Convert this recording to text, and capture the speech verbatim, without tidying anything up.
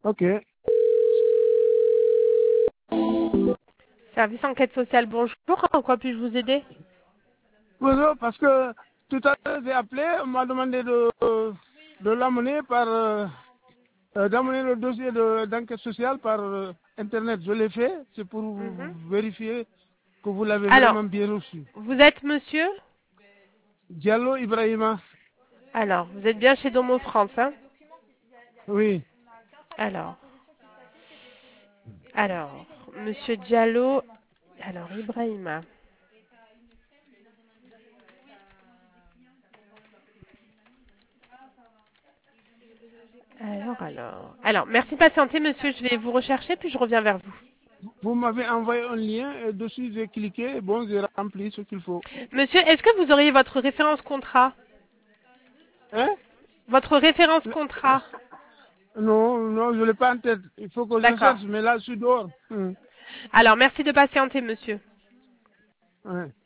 Ok. Service enquête sociale, bonjour. En quoi puis-je vous aider? Bonjour, parce que tout à l'heure j'ai appelé, on m'a demandé de, de l'amener par, euh, euh, d'amener le dossier de- d'enquête sociale par euh, Internet. Je l'ai fait, c'est pour Mhm. vérifier que vous l'avez Alors, vraiment bien reçu. vous êtes monsieur? Diallo Ibrahima, Alors, vous êtes bien chez Domo France, hein? oui. Alors, alors, monsieur Diallo, alors Ibrahima. Alors, alors, alors, merci de patienter, monsieur. Je vais vous rechercher, puis je reviens vers vous. Vous m'avez envoyé un lien et dessus j'ai cliqué, et bon, j'ai rempli ce qu'il faut. Monsieur, est-ce que vous auriez votre référence contrat? Hein? Votre référence contrat? Non, non, je ne l'ai pas en tête. Il faut que je D'accord. cherche, mais là, je suis dehors. Hum, Alors, merci de patienter, monsieur. ouais.